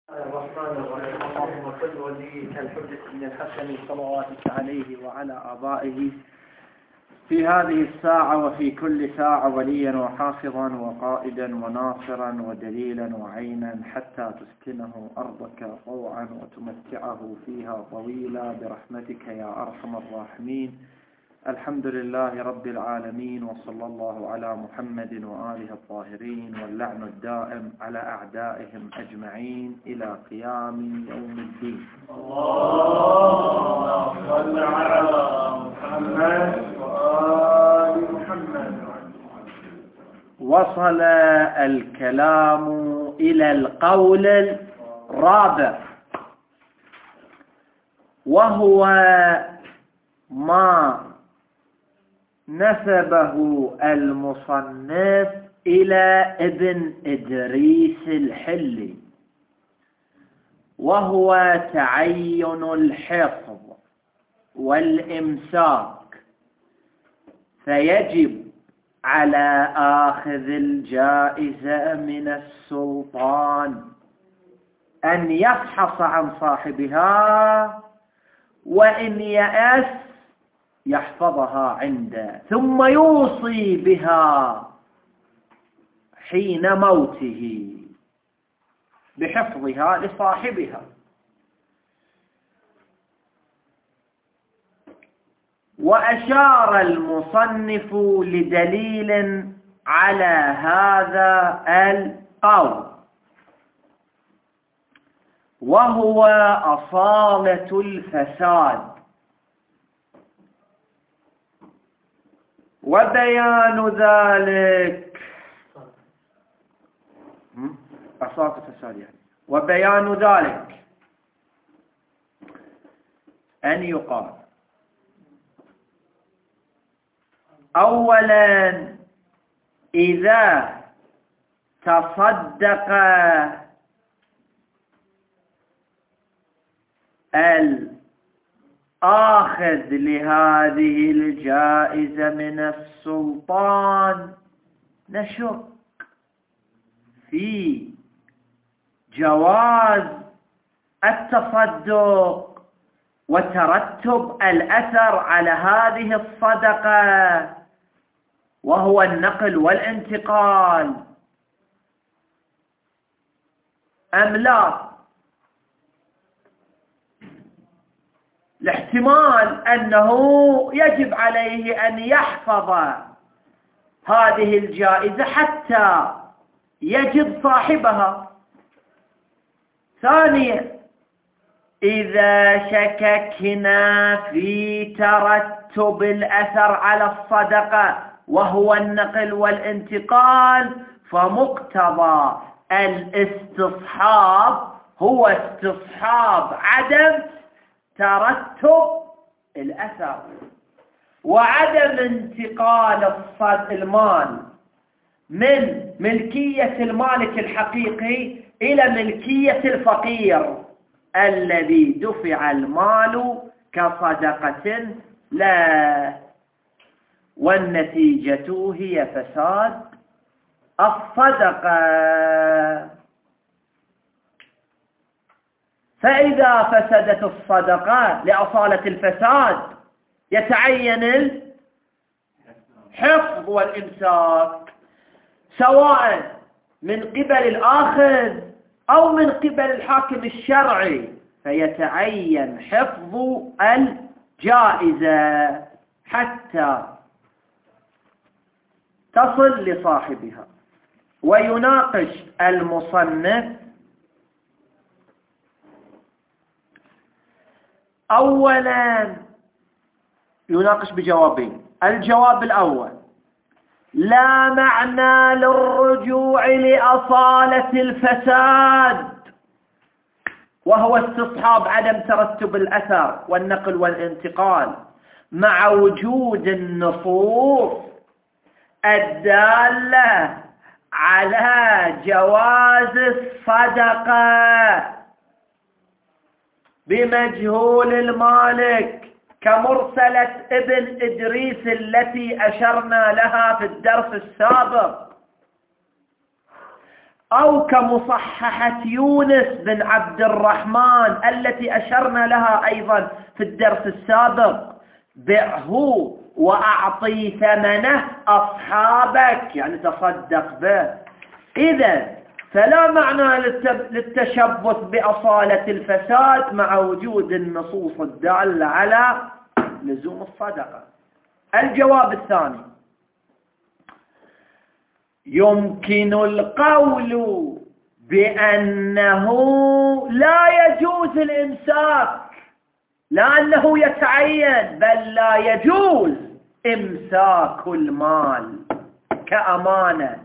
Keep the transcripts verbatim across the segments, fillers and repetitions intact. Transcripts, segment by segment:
الرحمن الرحيم. اللهم صل وليك الحجة بن الحسن صلواتك عليه وعلى آبائه في هذه الساعة وفي كل ساعة وليا وحافظا وقائدا وناصرا ودليلا وعينا حتى تسكنه أرضك طوعا وتمتعه فيها طويلا برحمتك يا أرحم الراحمين. الحمد لله رب العالمين، وصلى الله على محمد وآله الطاهرين، واللعن الدائم على أعدائهم أجمعين إلى قيام يوم الدين. اللهم صل على محمد وآل محمد. وصل الكلام إلى القول الرابع، وهو ما نسبه المصنف إلى ابن إدريس الحلي، وهو تعين الحفظ والإمساك. فيجب على آخذ الجائزة من السلطان أن يفحص عن صاحبها، وإن يأس يحفظها عنده، ثم يوصي بها حين موته بحفظها لصاحبها. وأشار المصنف لدليل على هذا القول، وهو أصالة الفساد. وبيان ذلك أصالة الفساد يعني وبيان ذلك أن يقال أولا: إذا تصدق الآخذ لهذه الجائزة من السلطان، نشك في جواز التصدق وترتب الأثر على هذه الصدقة، وهو النقل والانتقال، أم لا؟ الاحتمال أنه يجب عليه أن يحفظ هذه الجائزة حتى يجد صاحبها. ثانيا: إذا شككنا في ترتب الأثر على الصدقة وهو النقل والانتقال، فمقتضى الاستصحاب هو استصحاب عدم ترتب الأثر، وعدم انتقال المال من ملكية المالك الحقيقي إلى ملكية الفقير الذي دفع المال كصدقة لا، والنتيجة هي فساد الصدقة. فإذا فسدت الصدقة لأصالة الفساد يتعين الحفظ والإمساك، سواء من قبل الآخذ أو من قبل الحاكم الشرعي، فيتعين حفظ الجائزة حتى تصل لصاحبها. ويناقش المصنف أولا، يناقش بجوابين. الجواب الأول: لا معنى للرجوع لأصالة الفساد، وهو استصحاب عدم ترتب الأثر والنقل والانتقال، مع وجود النصوص الدالة على جواز الصدقة بمجهول المالك، كمرسلة ابن إدريس التي أشرنا لها في الدرس السابق، أو كمصححة يونس بن عبد الرحمن التي أشرنا لها أيضا في الدرس السابق: بعه وأعطي ثمنه أصحابك، يعني تصدق به. إذن فلا معنى للتشبث بأصالة الفساد مع وجود النصوص الدالة على لزوم الصدقة. الجواب الثاني: يمكن القول بأنه لا يجوز الإمساك، لا أنه يتعين، بل لا يجوز إمساك المال كأمانة،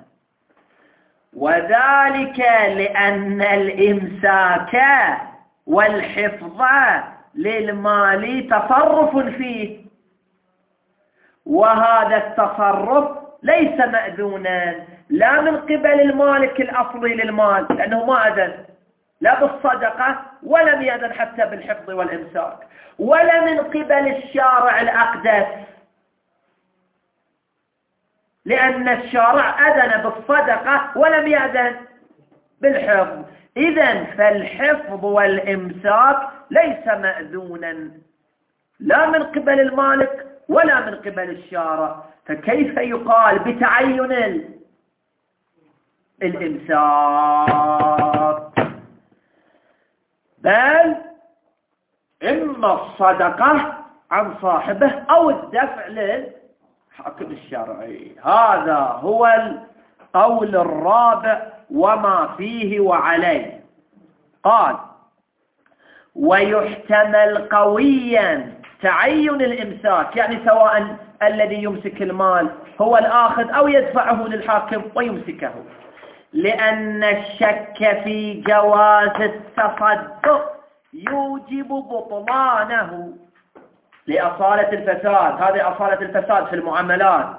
وذلك لأن الإمساك والحفظ للمال تصرف فيه، وهذا التصرف ليس مأذونا لا من قبل المالك الأصلي للمال، لأنه ما أذن لا بالصدقة ولم يأذن حتى بالحفظ والإمساك، ولا من قبل الشارع الأقدس، لأن الشارع أذن بالصدقة ولم يأذن بالحفظ. إذن فالحفظ والإمساك ليس مأذونا لا من قبل المالك ولا من قبل الشارع، فكيف يقال بتعين الإمساك؟ بل إما الصدقة عن صاحبه أو الدفع للحاكم الشرعي. هذا هو القول الرابع وما فيه وعليه. قال: ويحتمل قويا تعين الإمساك، يعني سواء الذي يمسك المال هو الآخذ أو يدفعه للحاكم ويمسكه، لأن الشك في جواز التصدق يوجب بطلانه لأصالة الفساد. هذه أصالة الفساد في المعاملات،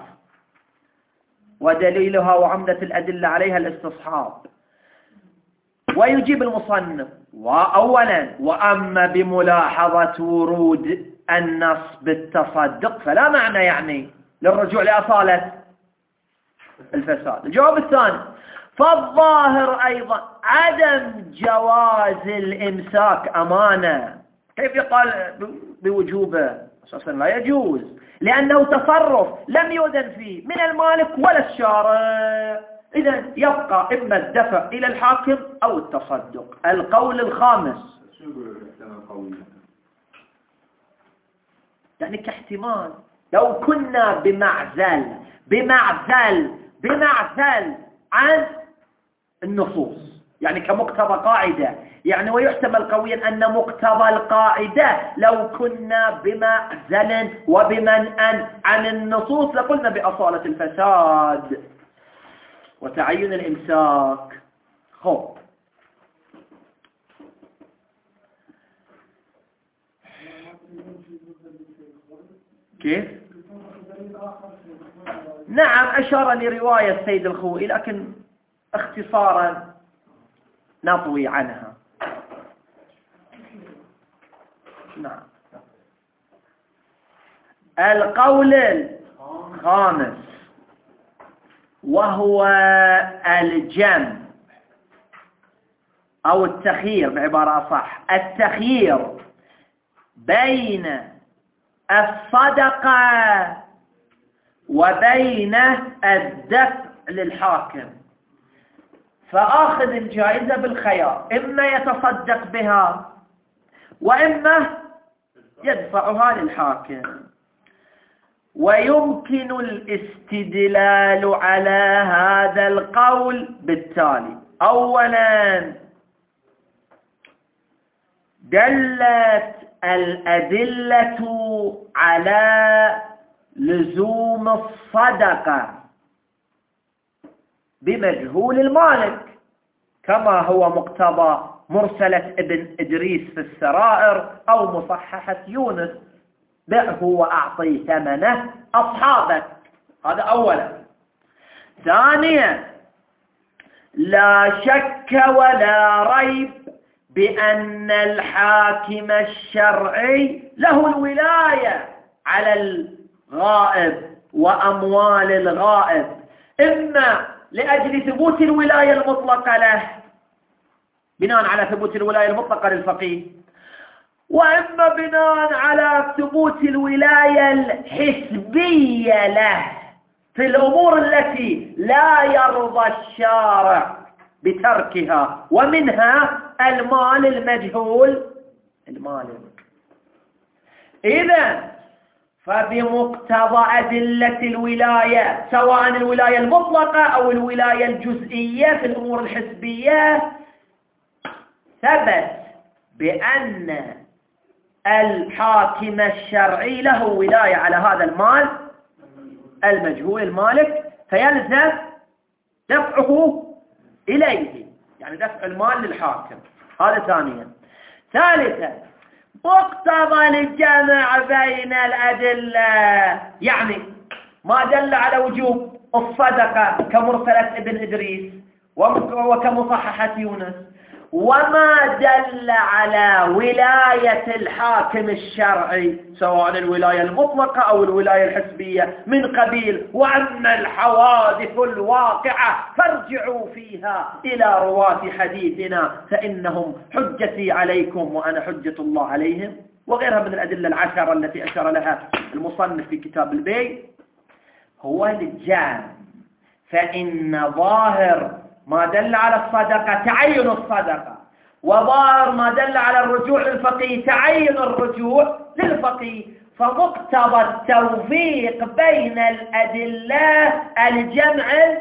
ودليلها وعمدة الأدلة عليها الاستصحاب. ويجيب المصنف: وأولا وأما بملاحظة ورود النص بالتصدق فلا معنى يعني للرجوع لأصالة الفساد. الجواب الثاني: فالظاهر أيضا عدم جواز الإمساك أمانة. كيف يقال بوجوبه؟ أساسا لا يجوز، لأنه تصرف لم يؤذن فيه من المالك ولا الشارع. إذن يبقى إما الدفع إلى الحاكم أو التصدق. القول الخامس: يعني كاحتمال لو كنا بمعزل بمعزل بمعزل عن النصوص، يعني كمقتضى قاعدة، يعني ويحتمل قويا أن مقتضى القاعدة لو كنا بمعزل وبمنأ عن النصوص لقلنا بأصالة الفساد وتعين الإمساك. خب كيف؟ نعم، أشار لرواية السيد الخوئي، لكن اختصارا نطوي عنها. نعم. القول الخامس وهو الجمع أو التخيير، بعبارة أصح التخيير بين الصدقة وبين الدفع للحاكم. فآخذ الجائزة بالخيار، إما يتصدق بها وإما يدفعها للحاكم. ويمكن الاستدلال على هذا القول بالتالي: أولا دلت الأدلة على لزوم الصدقة بمجهول المالك، كما هو مقتضى مرسلة ابن إدريس في السرائر أو مصححة يونس: بعه وأعطي ثمنه أصحابك. هذا أولا. ثانيا لا شك ولا ريب بأن الحاكم الشرعي له الولاية على الغائب وأموال الغائب، إما لأجل ثبوت الولاية المطلقة له، بناء على ثبوت الولاية المطلقة للفقيه، وإما بناء على ثبوت الولاية الحسبية له في الأمور التي لا يرضى الشارع بتركها، ومنها المال المجهول المالك. إذن فبمقتضى أدلة الولاية، سواء الولاية المطلقة أو الولاية الجزئية في الأمور الحسبية، ثبت بأن الحاكم الشرعي له ولاية على هذا المال المجهول المالك، فيلزم دفعه إليه، يعني دفع المال للحاكم. هذا ثانيا. ثالثا مقتضى الجمع بين الأدلة، يعني ما دل على وجوب الصدقة كمرسلة ابن إدريس وكمصححة يونس، وما دل على ولاية الحاكم الشرعي سواء الولاية المطلقة أو الولاية الحسبية من قبيل وأما الحوادث الواقعة فارجعوا فيها إلى رواة حديثنا فإنهم حجتي عليكم وأنا حجة الله عليهم، وغيرها من الأدلة العشرة التي أشار لها المصنف في كتاب البيع، هو الجامع. فإن ظاهر ما دل على الصدقة تعين الصدقة، وظاهر ما دل على الرجوع للفقيه تعين الرجوع للفقيه، فمقتضى التوفيق بين الأدلة الجمع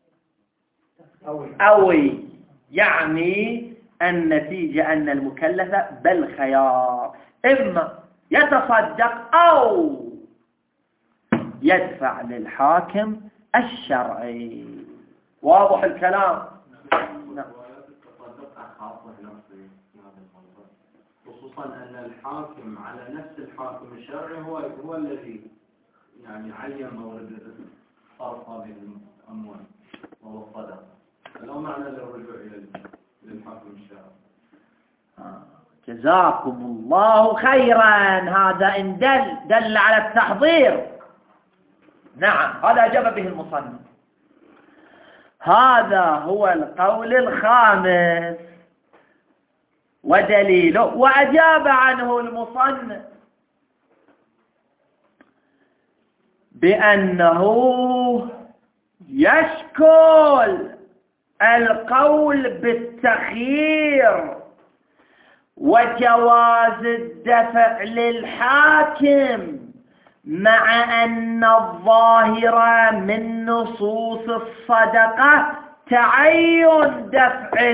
أوي، يعني النتيجة أن المكلف بالخيار إما يتصدق أو يدفع للحاكم الشرعي. واضح الكلام؟ نعم. خصوصا أن الحاكم على نفس الحاكم الشرعي هو هو الذي يعني عين مورد صرف هذه الأموال وهو الصدقة، لا معنى للرجوع إلى للحاكم الشرعي. آه. جزاكم الله خيرا. هذا إن دل دل على التحضير. نعم، هذا أجاب به المصنف. هذا هو القول الخامس ودليله، وأجاب عنه المصنف بأنه يشكل القول بالتخيير وجواز الدفع للحاكم مع أن الظاهر من نصوص الصدقة تعين دفع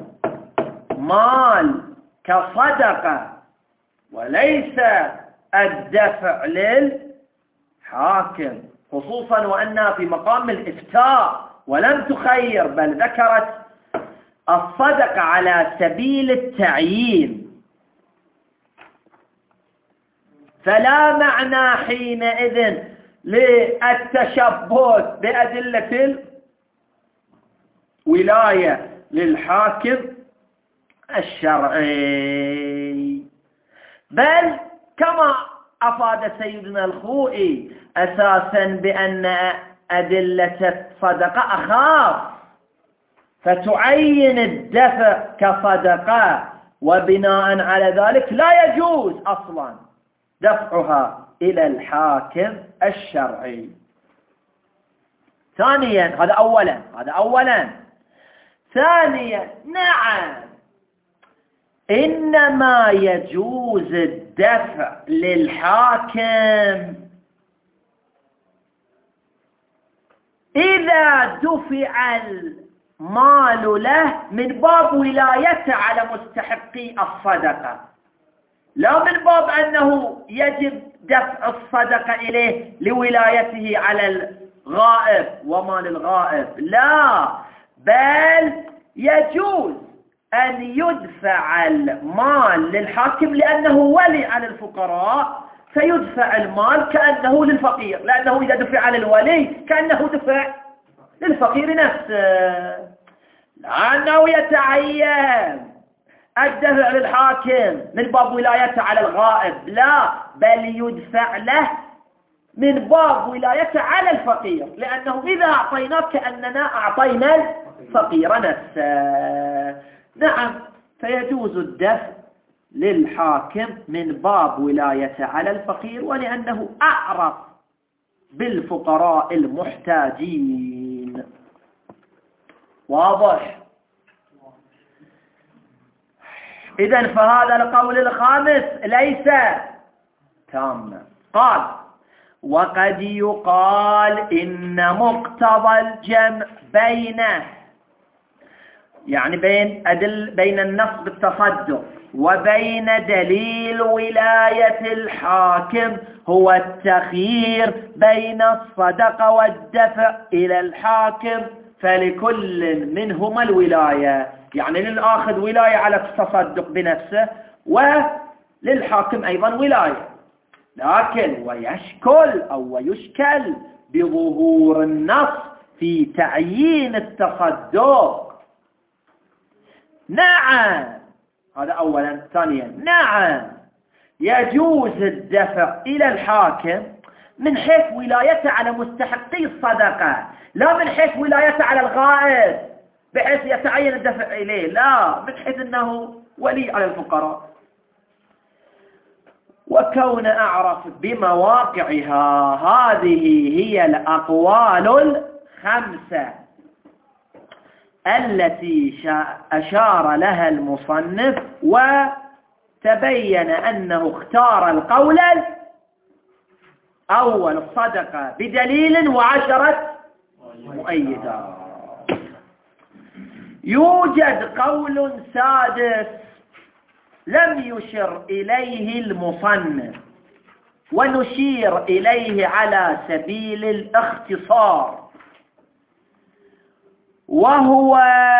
المال كصدقة وليس الدفع للحاكم، خصوصا وأنها في مقام الإفتاء ولم تخير بل ذكرت الصدقة على سبيل التعيين، فلا معنى حينئذ للتشبث بأدلة الولاية للحاكم الشرعي، بل كما أفاد سيدنا الخوئي أساسا بأن أدلة الصدقة أخاف فتعين الدفع كصدقة، وبناء على ذلك لا يجوز أصلا دفعها إلى الحاكم الشرعي. ثانيا، هذا أولا هذا أولا ثانيا نعم، إنما يجوز الدفع للحاكم إذا دفع المال له من باب ولايته على مستحقي الصدقة، لا من باب أنه يجب دفع الصدقة إليه لولايته على الغائب ومال الغائب، لا، بل يجوز أن يدفع المال للحاكم لأنه ولي على الفقراء، فيدفع المال كأنه للفقير، لأنه إذا دفع للولي كأنه دفع للفقير نفسه، لأنه يتعين الدفع للحاكم من باب ولايته على الغائب، لا، بل يدفع له من باب ولايته على الفقير، لأنه إذا أعطيناه كأننا أعطينا الفقير نفسه. نعم، فيجوز الدفع للحاكم من باب ولايته على الفقير، ولأنه أعرف بالفقراء المحتاجين. واضح؟ إذن فهذا القول الخامس ليس تاما. قال: وقد يقال إن مقتضى الجمع بينه، يعني بين أدل بين النص بالتصدق وبين دليل ولاية الحاكم هو التخيير بين الصدقة والدفع إلى الحاكم، فلكل منهما الولاية، يعني للآخذ ولاية على التصدق بنفسه، وللحاكم أيضا ولاية، لكن ويشكل أو ويشكل بظهور النص في تعيين التصدق. نعم، هذا أولا. ثانيا، نعم يجوز الدفع إلى الحاكم من حيث ولايته على مستحقي الصدقة، لا من حيث ولايته على الغائب بحيث يتعين الدفع إليه، لا، من حيث أنه ولي على الفقراء. وكون أعرف بمواقعها، هذه هي الأقوال الخمسة التي أشار لها المصنف، وتبين أنه اختار القول الأول الصدقة بدليل وعشرة مؤيدات. يوجد قول سادس لم يشر إليه المصنف، ونشير إليه على سبيل الاختصار، وهو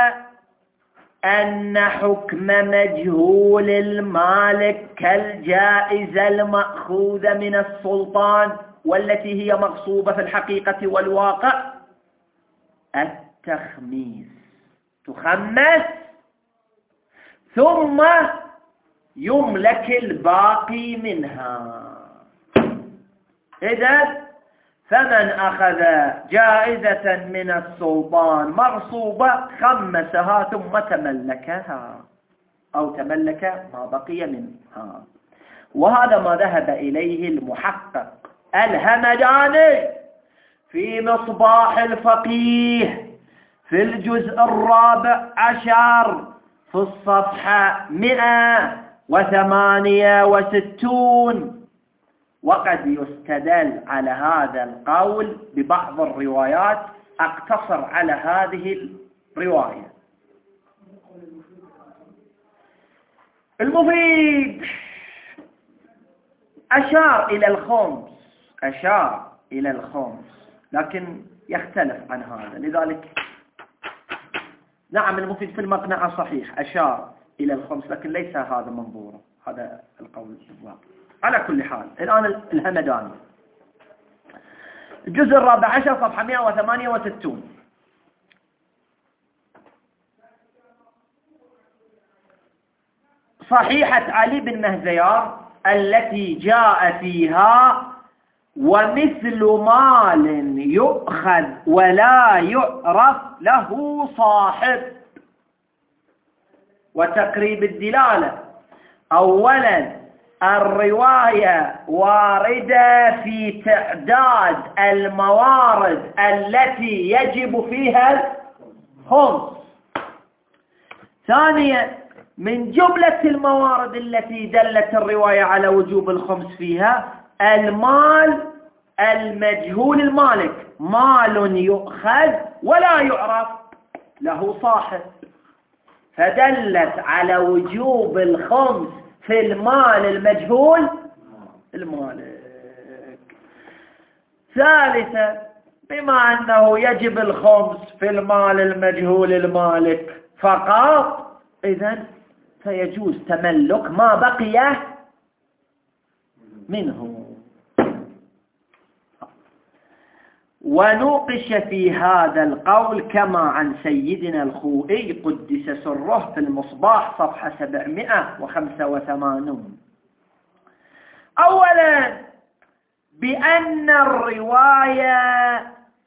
أن حكم مجهول المالك كالجائزة المأخوذة من السلطان والتي هي مغصوبة في الحقيقة والواقع التخميس، تخمس ثم يملك الباقي منها. إذن فمن أخذ جائزة من السلطان مرصوبة خمسها ثم تملكها أو تملك ما بقي منها. وهذا ما ذهب إليه المحقق الهمداني في مصباح الفقيه في الجزء الرابع عشر في الصفحة مئة وثمانية وستون. وقد يستدل على هذا القول ببعض الروايات، أقتصر على هذه الرواية. المفيد أشار إلى الخمس، أشار إلى الخمس لكن يختلف عن هذا، لذلك نعم المفيد في المقنعة صحيح أشار إلى الخمس، لكن ليس هذا منظوره، هذا القول الواقع. على كل حال، الآن الهمداني الجزء الرابع عشر صفحة مئة وثمانية وستون. صحيحة علي بن مهزيار التي جاء فيها ومثل مال يؤخذ ولا يعرف له صاحب. وتقريب الدلالة، أولا الرواية واردة في تعداد الموارد التي يجب فيها الخمس. ثانيا من جملة الموارد التي دلت الرواية على وجوب الخمس فيها المال المجهول المالك، مال يؤخذ ولا يعرف له صاحب، فدلت على وجوب الخمس في المال المجهول المالك. ثالثا بما أنه يجب الخمس في المال المجهول المالك فقط، إذن فيجوز تملك ما بقي منه. ونوقش في هذا القول كما عن سيدنا الخوئي قدس سره في المصباح صفحة سبعمائة وخمسة وثمانين. أولا بأن الرواية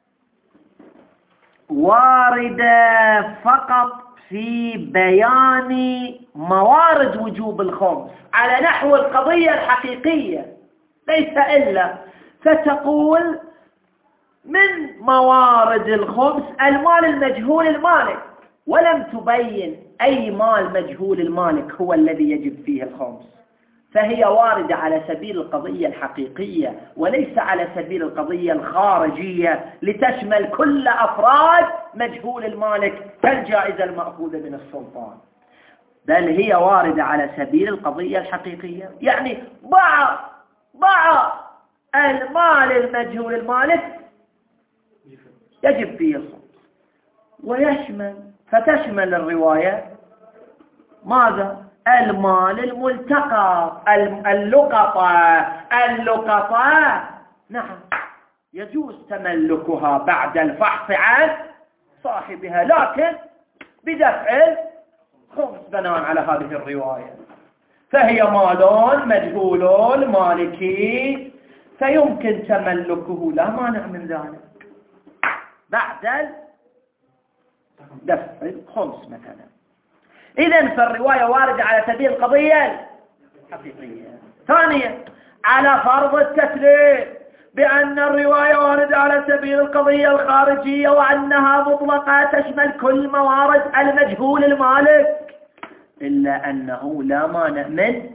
واردة فقط في بيان موارد وجوب الخمس على نحو القضية الحقيقية ليس إلا، فتقول من موارد الخمس المال المجهول المالك، ولم تبين أي مال مجهول المالك هو الذي يجب فيه الخمس، فهي واردة على سبيل القضية الحقيقية وليس على سبيل القضية الخارجية لتشمل كل أفراد مجهول المالك كالجائزة المأخوذة من السلطان، بل هي واردة على سبيل القضية الحقيقية. يعني ضع ضع المال المجهول المالك يجب فيه الخمس، ويشمل فتشمل الرواية ماذا؟ المال الملتقى، اللقطة اللقطة نعم يجوز تملكها بعد الفحص عن صاحبها، لكن بدفع خمس بناء على هذه الرواية، فهي مال مجهول مالكي فيمكن تملكه لا مانع من ذلك بعد دفع الخمس مثلا. إذن فالرواية واردة على سبيل القضية الحقيقية. ثانيا، على فرض التسليم بأن الرواية واردة على سبيل القضية الخارجية وأنها مطلقة تشمل كل موارد المجهول المالك، إلا أنه لا مانع من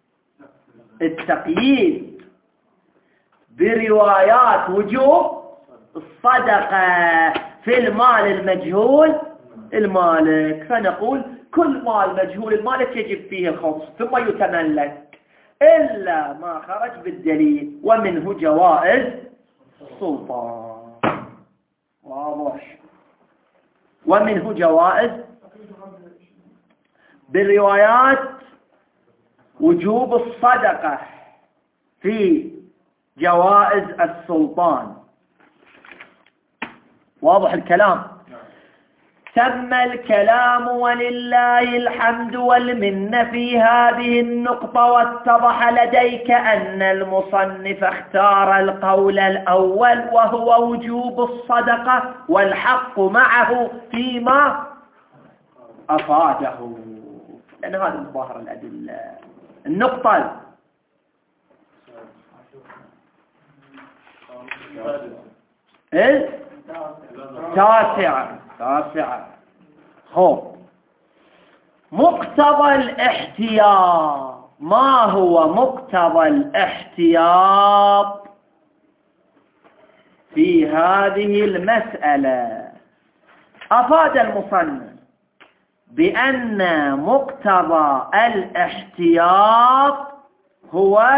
التقييد بروايات وجوب الصدقة في المال المجهول المالك، فنقول كل مال مجهول المالك يجب فيه الخمس ثم يتملك إلا ما خرج بالدليل، ومنه جوائز السلطان. واضح؟ ومنه جوائز بالروايات وجوب الصدقة في جوائز السلطان. واضح الكلام؟ تم الكلام ولله الحمد والمنة في هذه النقطة، واتضح لديك أن المصنف اختار القول الأول وهو وجوب الصدقة، والحق معه فيما أفاده، لأن هذا مظاهر الأدلة. النقطة التاسعة تاسعة هو مقتضى الاحتياط. ما هو مقتضى الاحتياط في هذه المسألة؟ أفاد المصنف بأن مقتضى الاحتياط هو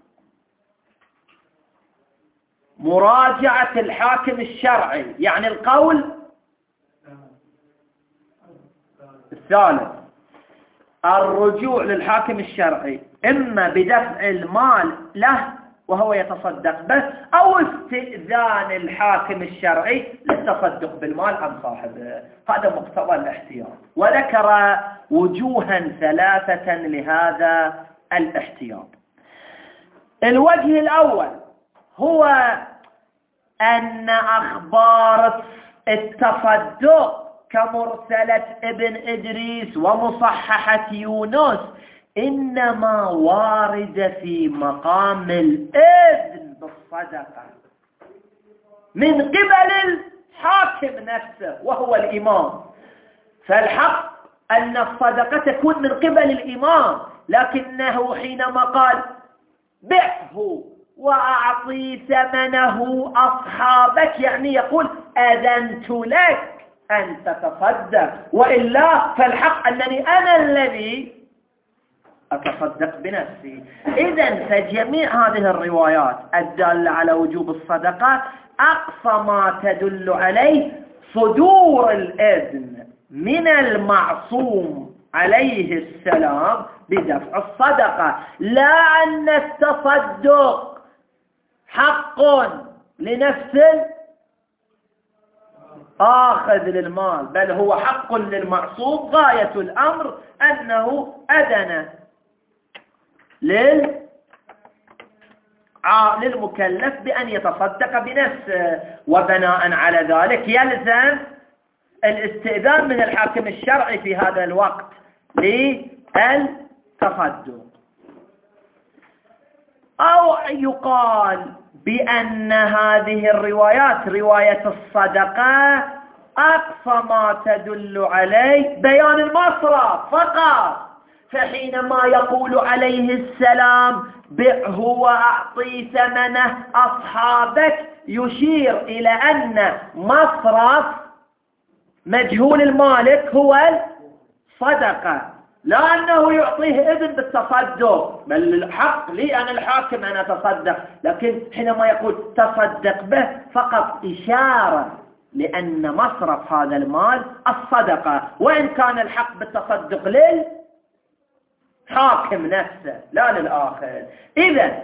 مراجعة الحاكم الشرعي، يعني القول الثالث الرجوع للحاكم الشرعي إما بدفع المال له وهو يتصدق به، أو استئذان الحاكم الشرعي للتصدق بالمال عن صاحبه. هذا مقتضى الاحتياط، وذكر وجوها ثلاثة لهذا الاحتياط. الوجه الأول هو أن أخبار التصدق كمرسلة ابن إدريس ومصححة يونس إنما واردة في مقام الإذن بالصدقة من قبل الحاكم نفسه وهو الإمام، فالحق أن الصدقة تكون من قبل الإمام، لكنه حينما قال بعه وأعطي ثمنه أصحابك يعني يقول أذنت لك أن تتصدق، وإلا فالحق أنني أنا الذي أتصدق بنفسي. إذن فجميع هذه الروايات الدالة على وجوب الصدقة أقصى ما تدل عليه صدور الإذن من المعصوم عليه السلام بدفع الصدقة، لا أن التصدق حق لنفس آخذ للمال، بل هو حق للمعصوم. غاية الأمر أنه أذن للمكلف بأن يتصدق بنفسه، وبناء على ذلك يلزم الاستئذان من الحاكم الشرعي في هذا الوقت للتصدق. أو يقال بأن هذه الروايات رواية الصدقة أقصى ما تدل عليه بيان المصرف فقط، فحينما يقول عليه السلام بعه وأعطي ثمنه أصحابك يشير إلى أن مصرف مجهول المالك هو الصدقة، لا أنه يعطيه إذن بالتصدق، بل الحق لي أنا الحاكم أن أتصدق، لكن حينما يقول تصدق به فقط إشارة لأن مصرف هذا المال الصدقة، وإن كان الحق بالتصدق للحاكم نفسه لا للآخر. إذن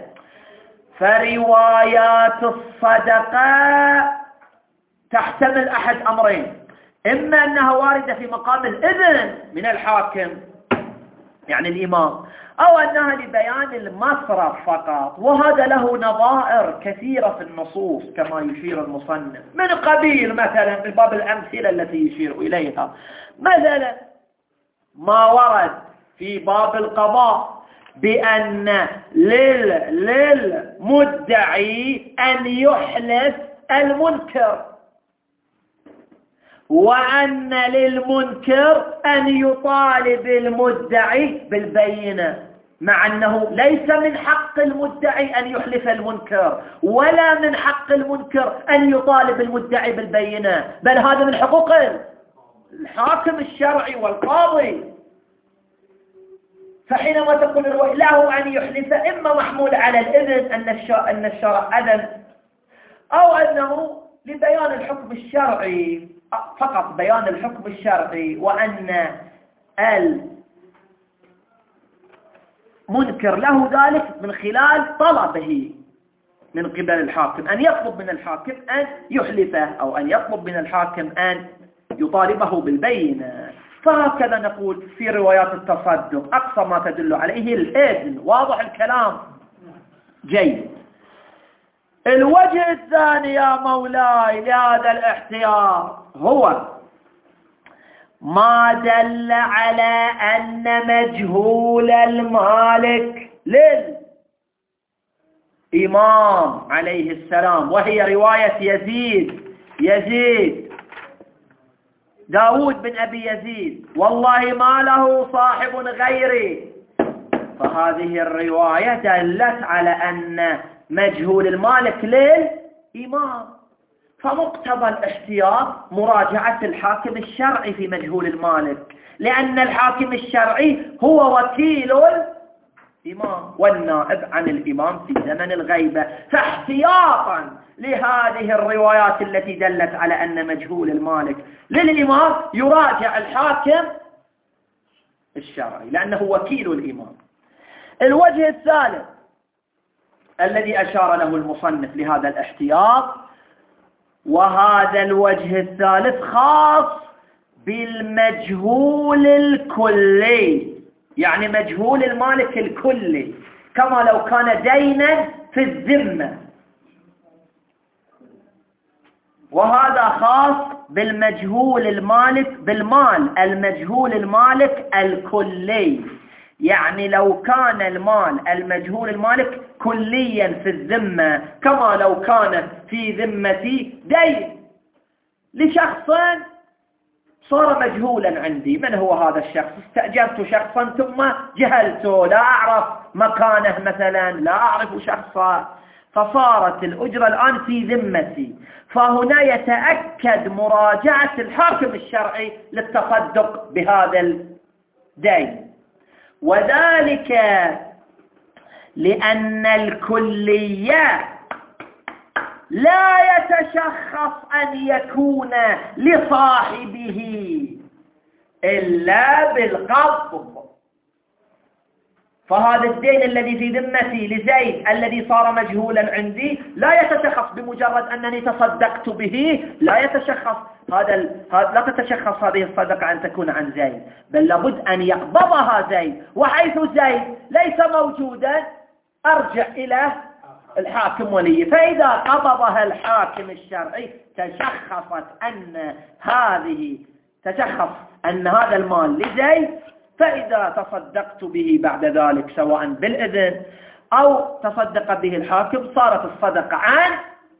فروايات الصدقة تحتمل أحد أمرين، إما أنها واردة في مقام الإذن من الحاكم يعني الإمام، أو أنها لبيان المصرف فقط، وهذا له نظائر كثيرة في النصوص كما يشير المصنف، من قبيل مثلا في باب الأمثلة التي يشير إليها، مثلا ما ورد في باب القضاء بأن لل للمدعي أن يحلف المنكر، وأن للمنكر أن يطالب المدعي بالبينة، مع أنه ليس من حق المدعي أن يحلف المنكر، ولا من حق المنكر أن يطالب المدعي بالبينة، بل هذا من حقوق الحاكم الشرعي والقاضي. فحينما تقول الرواية له أن يحلف، إما محمول على الإذن أن الشرع أذن، أو أنه لبيان الحكم الشرعي فقط، بيان الحكم الشرعي، وأن المنكر له ذلك من خلال طلبه من قبل الحاكم، أن يطلب من الحاكم أن يحلفه، أو أن يطلب من الحاكم أن يطالبه بالبينة. فهكذا نقول في روايات التصدق أقصى ما تدل عليه الإذن. واضح الكلام؟ جيد. الوجه الثاني يا مولاي لهذا الاحتياط هو ما دل على أن مجهول المالك للإمام عليه السلام، وهي رواية يزيد يزيد داود بن أبي يزيد، والله ما له صاحب غيري. فهذه الرواية دلت على أن مجهول المالك للإمام، فمقتضى الاحتياط مراجعة الحاكم الشرعي في مجهول المالك، لأن الحاكم الشرعي هو وكيل الإمام والنائب عن الإمام في زمن الغيبة. فاحتياطا لهذه الروايات التي دلت على أن مجهول المالك للإمام يراجع الحاكم الشرعي لأنه وكيل الإمام. الوجه الثالث الذي أشار له المصنف لهذا الاحتياط، وهذا الوجه الثالث خاص بالمجهول الكلي، يعني مجهول المالك الكلي، كما لو كان دينا في الذمة، وهذا خاص بالمجهول المالك بالمال المجهول المالك الكلي، يعني لو كان المال المجهول المالك كليا في الذمة، كما لو كان في ذمتي دين لشخص صار مجهولا عندي، من هو هذا الشخص؟ استأجرت شخصا ثم جهلته، لا أعرف مكانه مثلا، لا أعرف شخصا، فصارت الأجرة الآن في ذمتي، فهنا يتأكد مراجعة الحاكم الشرعي للتصدق بهذا الدين، وذلك لأن الكلية لا يتشخص أن يكون لصاحبه إلا بالقبض. فهذا الدين الذي في ذمتي لزيد الذي صار مجهولا عندي لا يتشخص بمجرد أنني تصدقت به، لا يتشخص هذا ال... لا تتشخص هذه الصدقة أن تكون عن زيد، بل لابد أن يقبضها زيد، وحيث زيد ليس موجودا أرجع إلى الحاكم ولي. فإذا قبضها الحاكم الشرعي تشخصت أن هذه تشخص أن هذا المال لزيد، فإذا تصدقت به بعد ذلك سواء بالإذن أو تصدق به الحاكم صارت الصدقة عن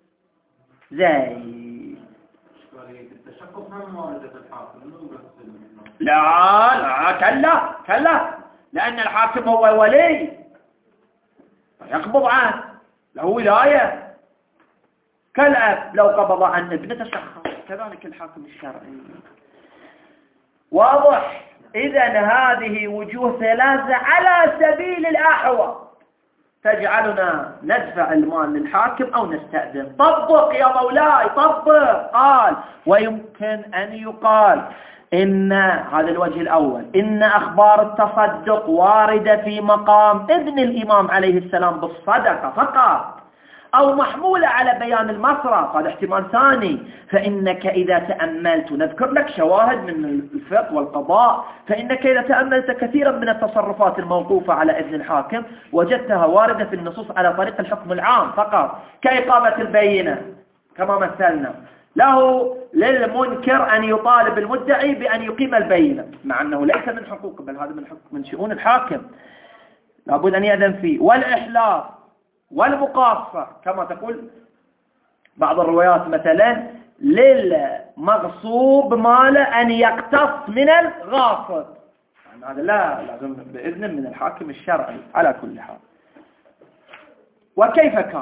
زيد. التشخص هم واردة الحاكم. لا لا كلا كلا، لأن الحاكم هو ولي يقبض عنه، له ولاية كالأب لو قبض عن ابنه تشخص، كذلك الحاكم الشرعي. واضح؟ إذن هذه وجوه ثلاثة على سبيل الأحوط تجعلنا ندفع المال للحاكم أو نستأذن. طبق يا مولاي طبق. قال ويمكن أن يقال إن هذا الوجه الأول إن أخبار التصدق واردة في مقام إذن الإمام عليه السلام بالصدقة فقط، أو محمولة على بيان المصرف، هذا احتمال ثاني. فإنك إذا تأملت، نذكر لك شواهد من الفقه والقضاء، فإنك إذا تأملت كثيرا من التصرفات الموقوفة على إذن الحاكم وجدتها واردة في النصوص على طريق الحكم العام فقط، كإقامة البينة كما مثلنا، له للمنكر أن يطالب المدعي بأن يقيم البينة، مع أنه ليس من حقوقه بل هذا من حقوق من شؤون الحاكم، لابد أن يأذن فيه. والإحلاف والمقاصة كما تقول بعض الروايات مثلا للمغصوب ماله أن يقتص من الغاصب، يعني هذا لا لازم بإذن من الحاكم الشرعي على كل حال. وكيف كان؟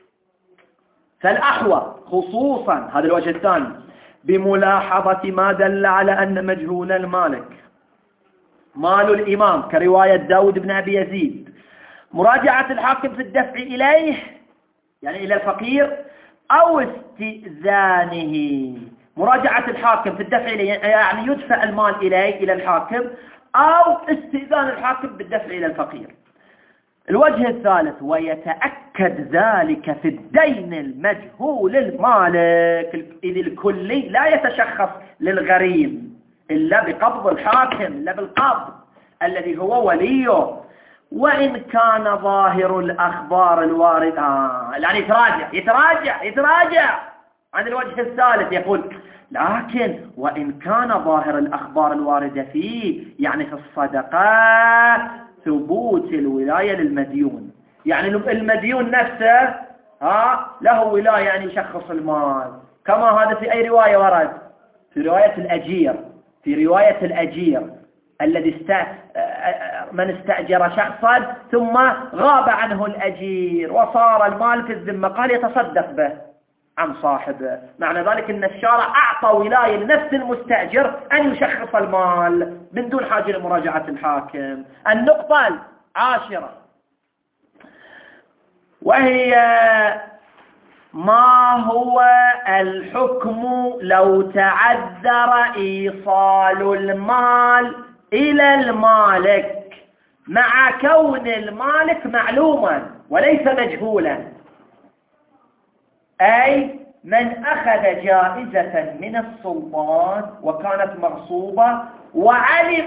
فالأحوط خصوصا هذا الوجه الثاني بملاحظة ما دل على أن مجهول المالك مال الإمام كرواية داود بن أبي يزيد، مراجعة الحاكم في الدفع إليه يعني إلى الفقير، أو استئذانه، مراجعة الحاكم في الدفع إليه يعني يدفع المال إليه إلى الحاكم، أو استئذان الحاكم بالدفع إلى الفقير. الوجه الثالث ويتأكد ذلك في الدين المجهول المالك، إذ الكلي لا يتشخص للغريم إلا بقبض الحاكم، إلا بالقبض الذي هو وليه. وإن كان ظاهر الأخبار الواردة آه يعني يتراجع يتراجع يتراجع عن الوجه الثالث، يقول لكن وإن كان ظاهر الأخبار الواردة فيه يعني في الصدقات ثبوت الولاية للمديون، يعني المديون نفسه ها له ولاية أن يشخص المال، كما هذا في أي رواية ورد، في رواية الأجير، في رواية الأجير الذي است... من استأجر شخصا ثم غاب عنه الأجير وصار المال في الذمة، قال يتصدق به عن صاحبه، معنى ذلك أن الشارع أعطى ولاية لنفس المستأجر أن يشخص المال من دون حاجة لمراجعة الحاكم. النقطة العاشرة وهي ما هو الحكم لو تعذر إيصال المال إلى المالك مع كون المالك معلوما وليس مجهولا، أي من أخذ جائزة من السلطان وكانت مغصوبة وعلم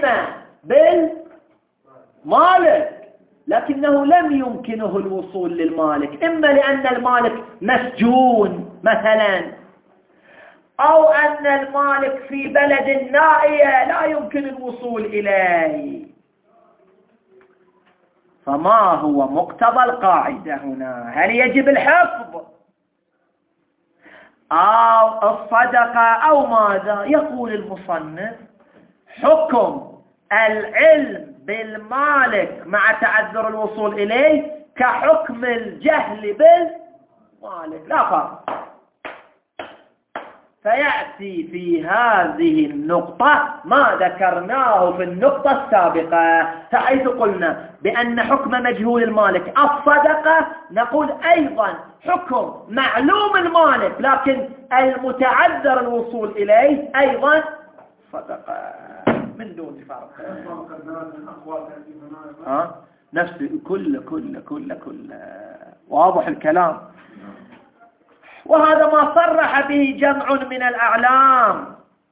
بالمالك لكنه لم يمكنه الوصول للمالك، إما لأن المالك مسجون مثلا، أو أن المالك في بلد نائية لا يمكن الوصول إليه. فما هو مقتضى القاعدة هنا؟ هل يجب الحفظ أو الصدقة أو ماذا؟ يقول المصنف حكم العلم بالمالك مع تعذر الوصول إليه كحكم الجهل بالمالك لا فرق. فيأتي في هذه النقطة ما ذكرناه في النقطة السابقة، حيث قلنا بأن حكم مجهول المالك الصدقة، نقول أيضا حكم معلوم المالك لكن المتعذر الوصول إليه أيضا صدقة من دون فرق. ها نفس كل كل كل كل واضح الكلام. وهذا ما صرح به جمع من الأعلام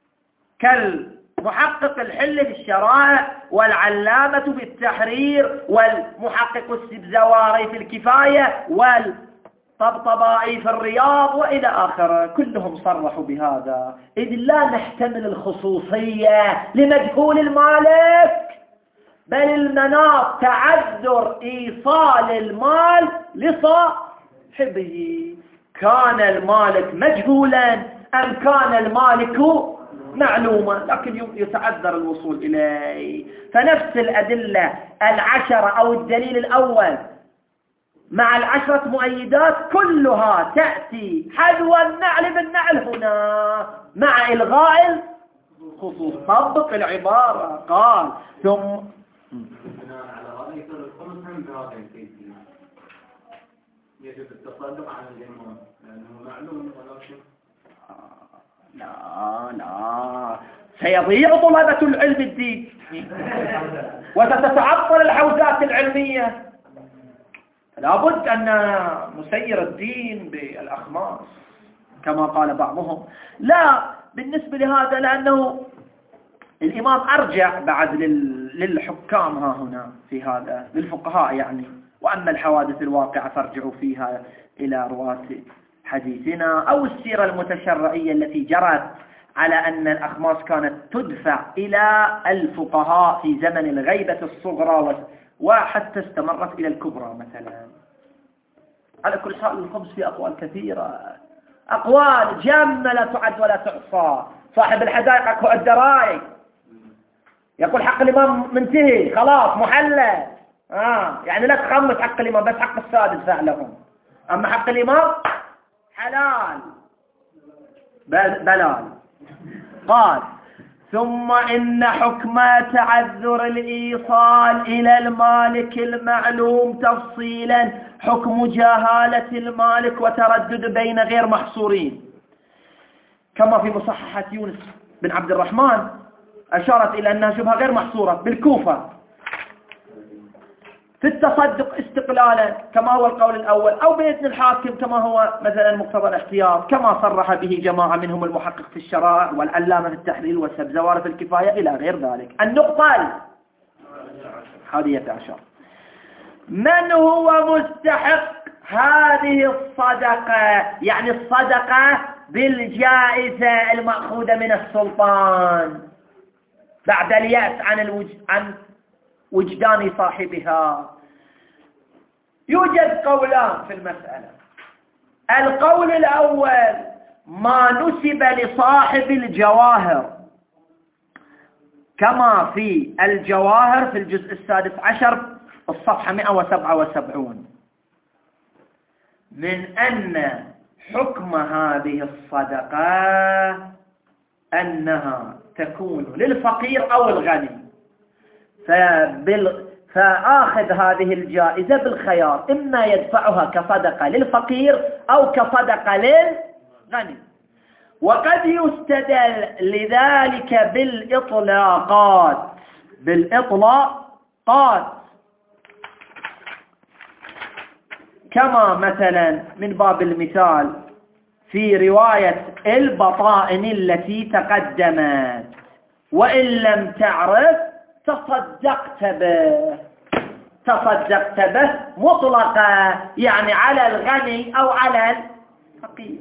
كالمحقق الحل في الشرائع والعلامة في التحرير والمحقق السبزواري في الكفاية طبطبائي في الرياض وإلى آخره، كلهم صرحوا بهذا. إذ لا نحتمل الخصوصية لمجهول المالك، بل المناط تعذر إيصال المال لصاحبه. كان المالك مجهولا أم كان المالك معلوما، لكن يتعذر الوصول إليه. فنفس الأدلة العشرة أو الدليل الأول مع العشرة مؤيدات كلها تأتي حذو النعل بالنعل هنا مع إلغاء الخصوص. طبق العبارة. قال ثم بناء على هذا يصير الخمس هم بهذا الكيفية، يجب التصدق على الإمام لأنه معلوم، ولكن لا لا سيضيع طلبة العلم الدين وستتعطل الحوزات العلمية. لابد أن نسير الدين بالأخماس كما قال بعضهم. لا، بالنسبة لهذا لأنه الإمام أرجع بعد للحكام ها هنا في هذا، للفقهاء يعني. وأما الحوادث الواقعة فارجعوا فيها إلى رواة حديثنا أو السيرة المتشرعية التي جرت على أن الأخماس كانت تدفع إلى الفقهاء في زمن الغيبة الصغرى وحتى استمرت إلى الكبرى مثلا. على كل حال الخمس في أقوال كثيرة، أقوال جامة لا تعد ولا تحصى. صاحب الحدائق أكو الدرائي يقول حق الإمام منتهي خلاص محلل، آه يعني لا تخمس حق الإمام، بس حق السادس فعلهم، أما حق الإمام حلال بلال. قال ثم إن حكم تعذر الإيصال إلى المالك المعلوم تفصيلا حكم جهالة المالك وتردد بين غير محصورين، كما في مصححة يونس بن عبد الرحمن أشارت إلى أنها شبهة غير محصورة بالكوفة في التصدق استقلالا كما هو القول الأول، أو بإذن الحاكم كما هو مثلا مقتضى الاحتياط كما صرح به جماعة منهم المحقق في الشرائع والعلامة في التحليل والسبزوار في الكفاية إلى غير ذلك. النقطة الحادية عشر، من هو مستحق هذه الصدقة؟ يعني الصدقة بالجائزة المأخوذة من السلطان بعد اليأس عن الوج... عن وجدان صاحبها. يوجد قولان في المسألة. القول الأول ما نسب لصاحب الجواهر كما في الجواهر في الجزء السادس عشر الصفحة مئة وسبعة وسبعين من أن حكم هذه الصدقة أنها تكون للفقير أو الغني، فبال... فآخذ هذه الجائزة بالخيار، إما يدفعها كصدقة للفقير أو كصدقة للغني. وقد يستدل لذلك بالإطلاقات بالإطلاقات كما مثلا من باب المثال في رواية البطائن التي تقدمت، وإن لم تعرف تصدقت به تصدقت به مطلقا، يعني على الغني أو على الفقير.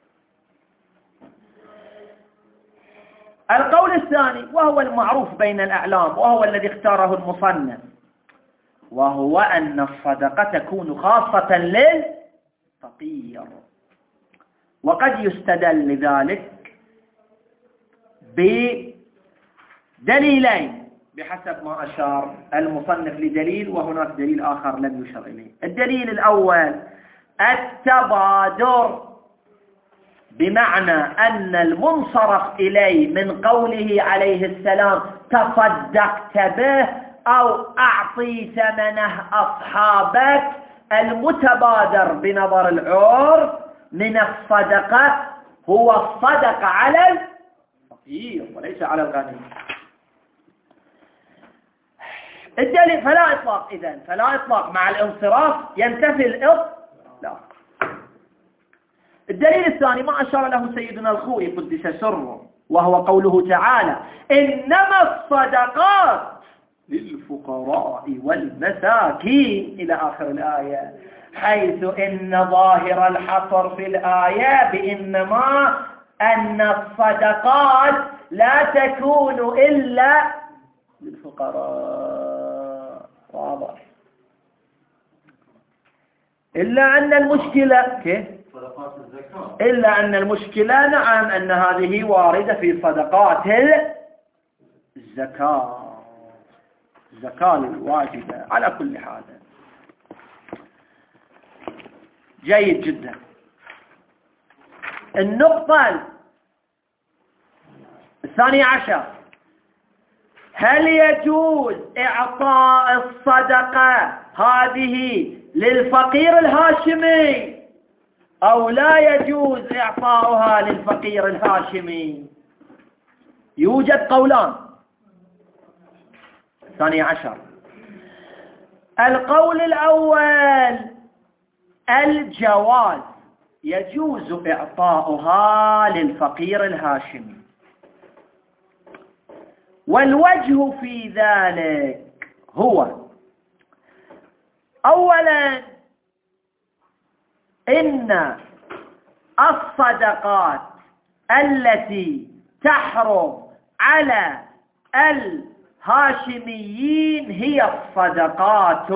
القول الثاني وهو المعروف بين الأعلام وهو الذي اختاره المصنف، وهو أن الصدقة تكون خاصة للفقير. وقد يستدل لذلك بدليلين بحسب ما أشار المصنف لدليل، وهناك دليل آخر لم يشر إليه. الدليل الأول التبادر، بمعنى أن المنصرف إليه من قوله عليه السلام تصدقت به أو أعطي ثمنه أصحابك، المتبادر بنظر العرف من الصدقة هو الصدقة على الفقير وليس على الغني. الدليل فلا إطلاق، إذن فلا إطلاق مع الانصراف ينتفي الإطلاق. الدليل الثاني ما أشار له سيدنا الخوئي قدس سره، وهو قوله تعالى إنما الصدقات للفقراء والمساكين إلى آخر الآية. حيث إن ظاهر الحصر في الآية بإنما أن الصدقات لا تكون إلا للفقراء. واضح. إلا أن المشكلة كيف؟ صدقات الزكاة. إلا أن المشكلة نعم أن هذه واردة في صدقات الزكاة، الزكاة الواجبة على كل حال. جيد جدا. النقطة الثانية عشر، هل يجوز إعطاء الصدقة هذه للفقير الهاشمي أو لا يجوز إعطاؤها للفقير الهاشمي؟ يوجد قولان. الثانية عشر، القول الأول الجواز، يجوز إعطاؤها للفقير الهاشمي. والوجه في ذلك هو أولا إن الصدقات التي تحرم على الهاشميين هي الصدقات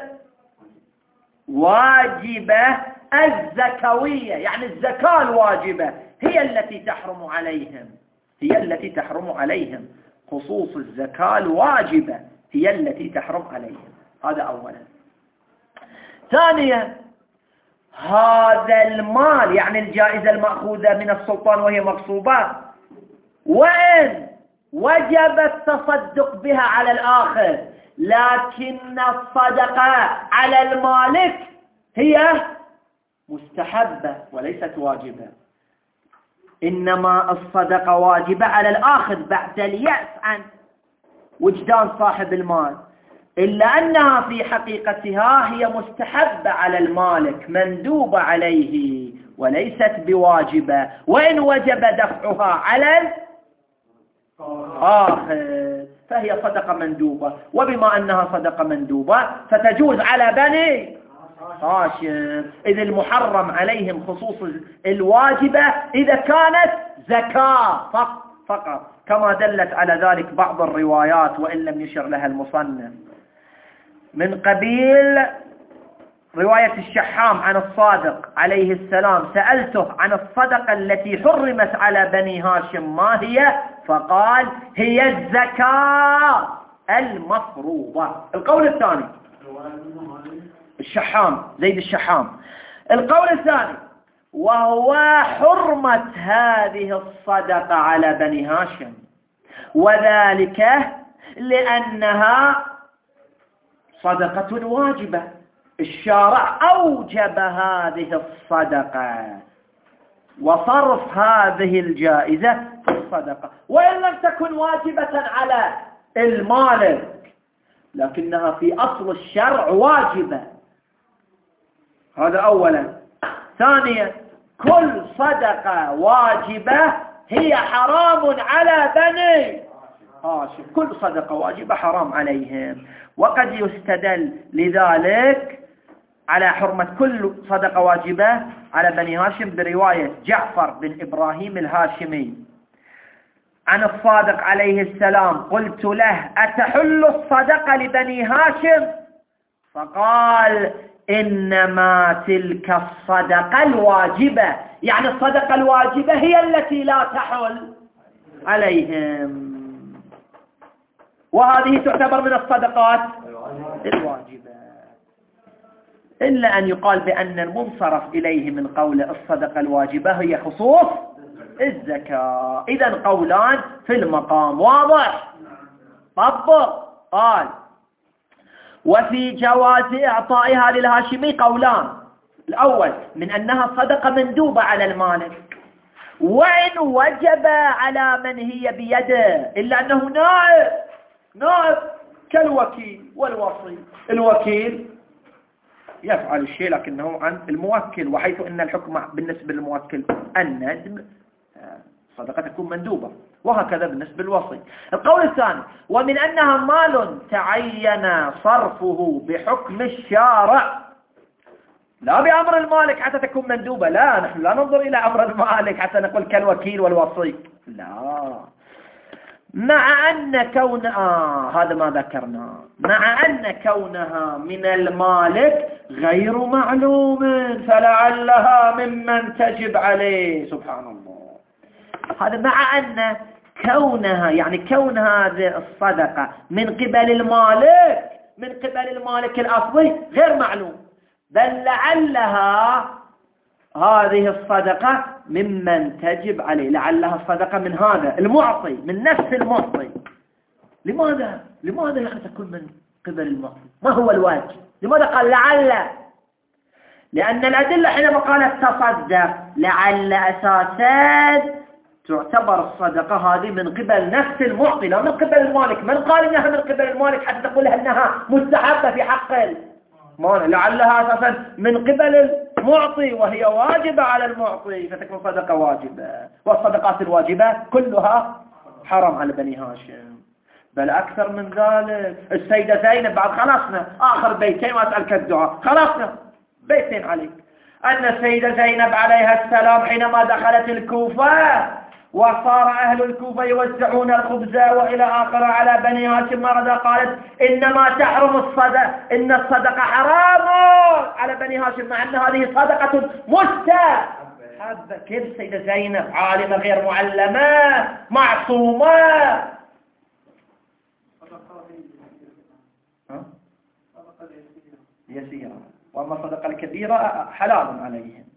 الواجبة الزكوية، يعني الزكاة الواجبة هي التي تحرم عليهم، هي التي تحرم عليهم، خصوص الزكاة الواجبة هي التي تحرم عليهم. هذا أولا. ثانيا، هذا المال يعني الجائزة المأخوذة من السلطان وهي مغصوبة، وإن وجب التصدق بها على الآخر، لكن الصدقة على المالك هي مستحبة وليست واجبة. إنما الصدقة واجبة على الآخر بعد اليأس عن وجدان صاحب المال، إلا أنها في حقيقتها هي مستحبة على المالك، مندوبة عليه وليست بواجبة، وإن وجب دفعها على الآخر فهي صدقة مندوبة. وبما أنها صدقة مندوبة فتجوز على بني هاشم، إذ المحرم عليهم خصوص الواجبة إذا كانت زكاة فقط، كما دلت على ذلك بعض الروايات وإن لم يشر لها المصنف، من قبيل رواية الشحام عن الصادق عليه السلام: سألته عن الصدقة التي حرمت على بني هاشم ما هي؟ فقال: هي الزكاة المفروضة. القول الثاني الشحام، زيد الشحام. القول الثاني وهو حرمة هذه الصدقة على بني هاشم، وذلك لأنها صدقة واجبة، الشارع أوجب هذه الصدقة وصرف هذه الجائزة في الصدقة، وإن لم تكن واجبة على المالك لكنها في أصل الشرع واجبة. هذا أولا. ثانيا، كل صدقة واجبة هي حرام على بني هاشم، كل صدقة واجبة حرام عليهم. وقد يستدل لذلك على حرمة كل صدقة واجبة على بني هاشم برواية جعفر بن إبراهيم الهاشمي عن الصادق عليه السلام: قلت له: أتحل الصدقة لبني هاشم؟ فقال: إنما تلك الصدقة الواجبة، يعني الصدقة الواجبة هي التي لا تحل عليهم، وهذه تعتبر من الصدقات الواجبة، إلا أن يقال بأن المنصرف إليه من قول الصدقة الواجبة هي خصوص الزكاة. إذن قولان في المقام. واضح؟ طبق. قال: وفي جواز إعطائها للهاشمي قولان. الأول من أنها صدقة مندوبة على المالك، وإن وجب على من هي بيده، إلا أنه نائب نائب كالوكيل والوصي. الوكيل يفعل الشيء لكنه عن الموكل، وحيث أن الحكم بالنسبة للموكل الندم، صدقة تكون مندوبة، وهكذا بالنسبة للوصي. القول الثاني: ومن أنها مال تعين صرفه بحكم الشارع، لا بأمر المالك حتى تكون مندوبة، لا نحن لا ننظر إلى أمر المالك حتى نقول كالوكيل والوصي، لا. مع أن كون آه هذا ما ذكرنا، مع أن كونها من المالك غير معلوم فلعلها ممن تجب عليه. سبحان الله. هذا مع أن كونها يعني كون هذه الصدقة من قبل المالك من قبل المالك الأصلي غير معلوم، بل لعلها هذه الصدقة ممن تجب عليه، لعلها الصدقة من هذا المعطي، من نفس المعطي. لماذا؟ لماذا لا تكون من قبل المعطي؟ ما هو الواجب؟ لماذا قال لعل؟ لأن الأدلة حينما قالت تصدق لعل أساسا تعتبر الصدقة هذه من قبل نفس المعطي لا من قبل المالك. من قال إنها من قبل المالك حتى تقول لها إنها مستحبة في حق المال؟ لعلها أساسا من قبل المعطي وهي واجبة على المعطي فتكون صدقة واجبة. والصدقات الواجبة كلها حرام على بني هاشم، بل أكثر من ذلك. السيدة زينب بعد خلصنا آخر بيتين وأسألك الدعاء، خلصنا بيتين عليك. أن السيدة زينب عليها السلام حينما دخلت الكوفة وصار أهل الكوفة يوزعون الخبز وإلى آخر على بني هاشم مرضى، قالت إنما تحرم الصدقة، إن الصدقة حرام على بني هاشم مع أن هذه صدقة مستحبة. كيف السيدة زينب عالمة غير معلمة معصومة؟ يسيرة، وأما الصدقة الكبيرة حلال عليهم.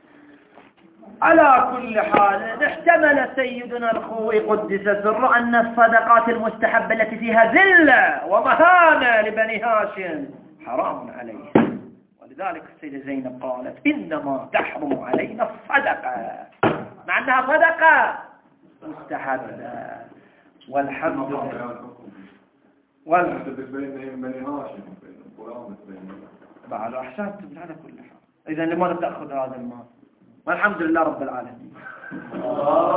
على كل حال احتمل سيدنا الخوي قدس سره أن الصدقات المستحبة التي فيها ذلة ومهانة لبني هاشم حرام عليهم، ولذلك السيدة زينب قالت إنما تحرم علينا الصدقة مع أنها صدقة مستحبة. والحمد لله. والحمد بعد أحسنتم على كل حال. إذن لماذا تأخذ هذا المال؟ والحمد لله رب العالمين.